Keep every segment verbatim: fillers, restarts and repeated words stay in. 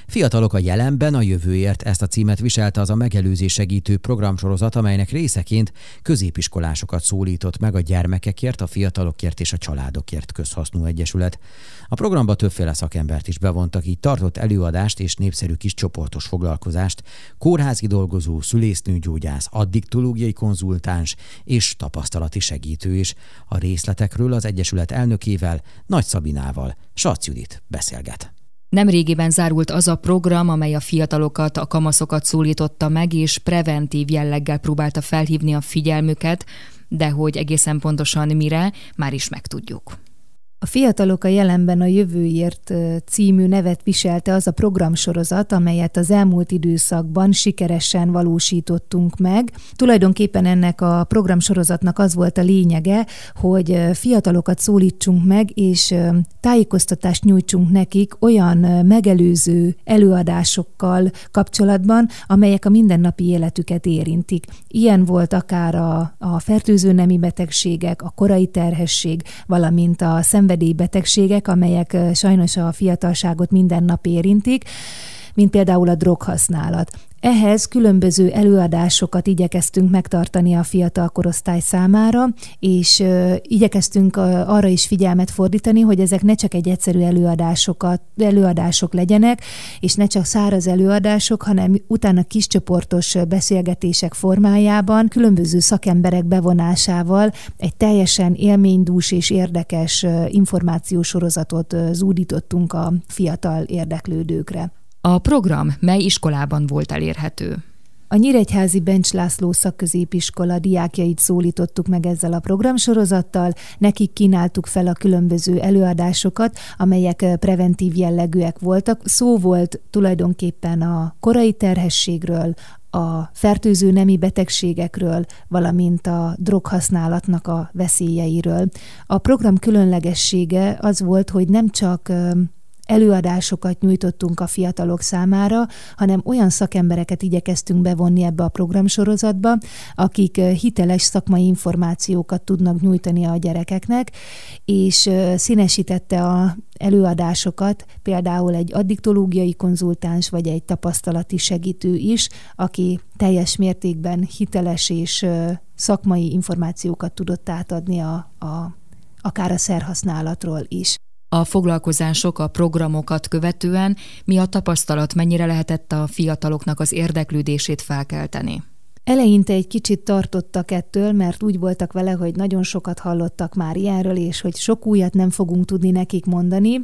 Fiatalok a jelenben, a jövőért, ezt a címet viselte az a megelőzés segítő programsorozat, amelynek részeként középiskolásokat szólított meg a Gyermekekért, a Fiatalokért és a Családokért Közhasznú Egyesület. A programba többféle szakembert is bevontak, így tartott előadást és népszerű kis csoportos foglalkozást kórházi dolgozó, szülésznőgyógyász, addiktológiai konzultáns és tapasztalati segítő is. A részletekről az Egyesület elnökével, Nagy Szabinával Sac Judit beszélget. Nemrégiben zárult az a program, amely a fiatalokat, a kamaszokat szólította meg, és preventív jelleggel próbálta felhívni a figyelmüket, de hogy egészen pontosan mire, már is megtudjuk. A Fiatalok a jelenben, a jövőért című nevet viselte az a programsorozat, amelyet az elmúlt időszakban sikeresen valósítottunk meg. Tulajdonképpen ennek a programsorozatnak az volt a lényege, hogy fiatalokat szólítsunk meg, és tájékoztatást nyújtsunk nekik olyan megelőző előadásokkal kapcsolatban, amelyek a mindennapi életüket érintik. Ilyen volt akár a, a fertőző nemi betegségek, a korai terhesség, valamint a szenvedélybetegségek, betegségek, amelyek sajnos a fiatalságot minden nap érintik, mint például a droghasználat. Ehhez különböző előadásokat igyekeztünk megtartani a fiatal korosztály számára, és igyekeztünk arra is figyelmet fordítani, hogy ezek ne csak egy egyszerű előadásokat, előadások legyenek, és ne csak száraz előadások, hanem utána kiscsoportos beszélgetések formájában, különböző szakemberek bevonásával egy teljesen élménydús és érdekes információsorozatot zúdítottunk a fiatal érdeklődőkre. A program mely iskolában volt elérhető? A Nyíregyházi Bencs László szakközépiskola diákjait szólítottuk meg ezzel a programsorozattal, nekik kínáltuk fel a különböző előadásokat, amelyek preventív jellegűek voltak. Szó volt tulajdonképpen a korai terhességről, a fertőző nemi betegségekről, valamint a droghasználatnak a veszélyeiről. A program különlegessége az volt, hogy nem csak előadásokat nyújtottunk a fiatalok számára, hanem olyan szakembereket igyekeztünk bevonni ebbe a programsorozatba, akik hiteles szakmai információkat tudnak nyújtani a gyerekeknek, és színesítette a előadásokat például egy addiktológiai konzultáns vagy egy tapasztalati segítő is, aki teljes mértékben hiteles és szakmai információkat tudott átadni a, a, akár a szerhasználatról is. A foglalkozások, a programokat követően mi a tapasztalat, mennyire lehetett a fiataloknak az érdeklődését felkelteni? Eleinte egy kicsit tartottak ettől, mert úgy voltak vele, hogy nagyon sokat hallottak már ilyenről, és hogy sok újat nem fogunk tudni nekik mondani.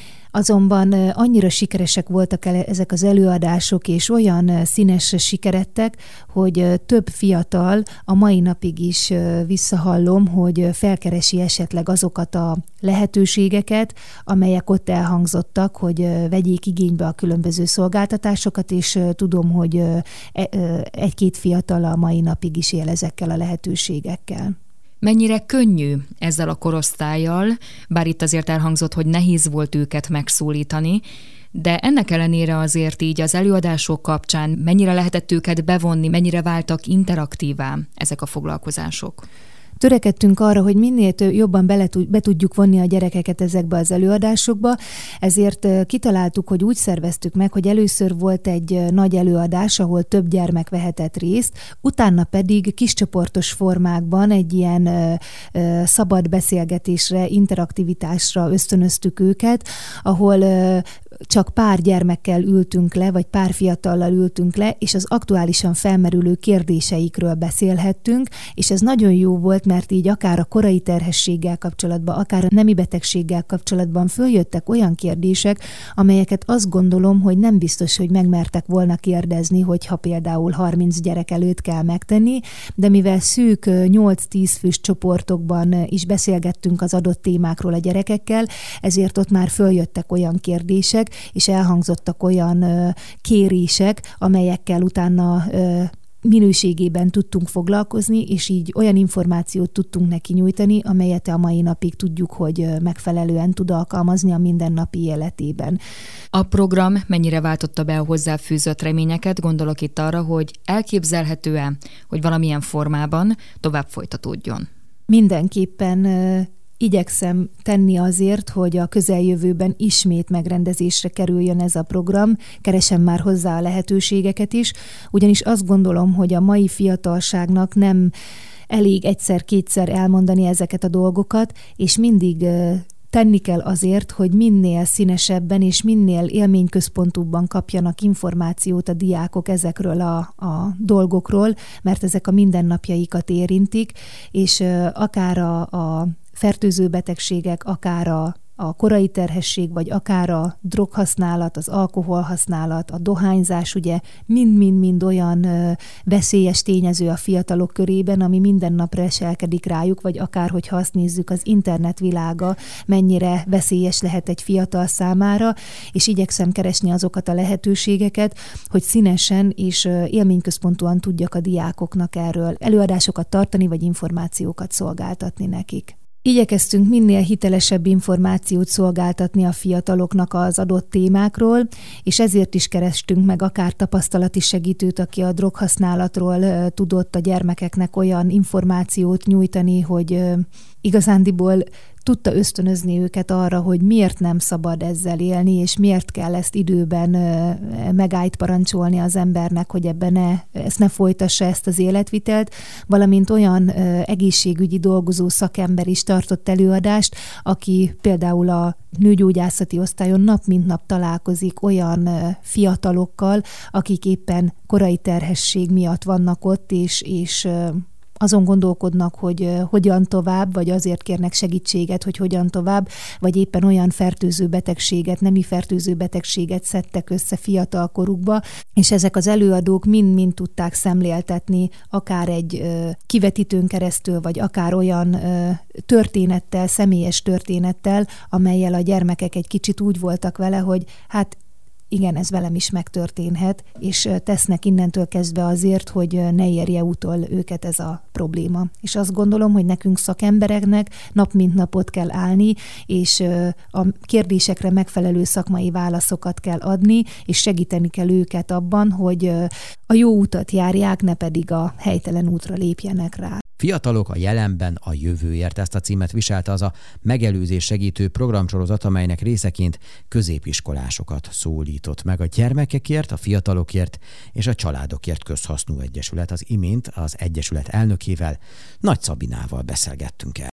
Azonban annyira sikeresek voltak ezek az előadások, és olyan színes sikerettek, hogy több fiatal a mai napig is visszahallom, hogy felkeresi esetleg azokat a lehetőségeket, amelyek ott elhangzottak, hogy vegyék igénybe a különböző szolgáltatásokat, és tudom, hogy egy-két fiatal a mai napig is él ezekkel a lehetőségekkel. Mennyire könnyű ezzel a korosztállyal, bár itt azért elhangzott, hogy nehéz volt őket megszólítani, de ennek ellenére azért így az előadások kapcsán mennyire lehetett őket bevonni, mennyire váltak interaktívá ezek a foglalkozások? Törekedtünk arra, hogy minél jobban bele, be tudjuk vonni a gyerekeket ezekbe az előadásokba, ezért kitaláltuk, hogy úgy szerveztük meg, hogy először volt egy nagy előadás, ahol több gyermek vehetett részt, utána pedig kiscsoportos formákban egy ilyen ö, ö, szabad beszélgetésre, interaktivitásra ösztönöztük őket, ahol ö, csak pár gyermekkel ültünk le, vagy pár fiatallal ültünk le, és az aktuálisan felmerülő kérdéseikről beszélhettünk, és ez nagyon jó volt, mert így akár a korai terhességgel kapcsolatban, akár a nemi betegséggel kapcsolatban följöttek olyan kérdések, amelyeket azt gondolom, hogy nem biztos, hogy megmertek volna kérdezni, hogyha például harminc gyerek előtt kell megtenni, de mivel szűk nyolc-tíz fős csoportokban is beszélgettünk az adott témákról a gyerekekkel, ezért ott már följöttek olyan kérdések, és elhangzottak olyan ö, kérések, amelyekkel utána ö, minőségében tudtunk foglalkozni, és így olyan információt tudtunk neki nyújtani, amelyet a mai napig tudjuk, hogy megfelelően tud alkalmazni a mindennapi életében. A program mennyire váltotta be a hozzáfűzött reményeket? Gondolok itt arra, hogy elképzelhető-e, hogy valamilyen formában tovább folytatódjon? Mindenképpen igyekszem tenni azért, hogy a közeljövőben ismét megrendezésre kerüljön ez a program, keresem már hozzá a lehetőségeket is, ugyanis azt gondolom, hogy a mai fiatalságnak nem elég egyszer-kétszer elmondani ezeket a dolgokat, és mindig tenni kell azért, hogy minél színesebben és minél élményközpontúbban kapjanak információt a diákok ezekről a, a dolgokról, mert ezek a mindennapjaikat érintik, és akár a, a fertőző betegségek, akár a a korai terhesség, vagy akár a droghasználat, az alkoholhasználat, a dohányzás, ugye mind-mind-mind olyan ö, veszélyes tényező a fiatalok körében, ami minden nap reselkedik rájuk, vagy akár, hogyha azt nézzük, az internet világa mennyire veszélyes lehet egy fiatal számára, és igyekszem keresni azokat a lehetőségeket, hogy színesen és ö, élményközpontúan tudjak a diákoknak erről előadásokat tartani, vagy információkat szolgáltatni nekik. Igyekeztünk minél hitelesebb információt szolgáltatni a fiataloknak az adott témákról, és ezért is kerestünk meg akár tapasztalati segítőt, aki a droghasználatról tudott a gyermekeknek olyan információt nyújtani, hogy igazándiból tudta ösztönözni őket arra, hogy miért nem szabad ezzel élni, és miért kell ezt időben megállt parancsolni az embernek, hogy ebben ne, ezt ne folytassa ezt az életvitelt, valamint olyan egészségügyi dolgozó szakember is tartott előadást, aki például a nőgyógyászati osztályon nap mint nap találkozik olyan fiatalokkal, akik éppen korai terhesség miatt vannak ott, és, és azon gondolkodnak, hogy hogyan tovább, vagy azért kérnek segítséget, hogy hogyan tovább, vagy éppen olyan fertőző betegséget, nemi fertőző betegséget szedtek össze fiatal korukba, és ezek az előadók mind-mind tudták szemléltetni, akár egy kivetítőn keresztül, vagy akár olyan történettel, személyes történettel, amellyel a gyermekek egy kicsit úgy voltak vele, hogy hát igen, ez velem is megtörténhet, és tesznek innentől kezdve azért, hogy ne érje utol őket ez a probléma. És azt gondolom, hogy nekünk szakembereknek nap mint napot kell állni, és a kérdésekre megfelelő szakmai válaszokat kell adni, és segíteni kell őket abban, hogy a jó utat járják, ne pedig a helytelen útra lépjenek rá. Fiatalok a jelenben a jövőért, ezt a címet viselte az a megelőzés segítő programsorozat, amelynek részeként középiskolásokat szólított meg a gyermekekért, a fiatalokért és a családokért közhasznú egyesület. Az imént az egyesület elnökével, Nagy Szabinával beszélgettünk el.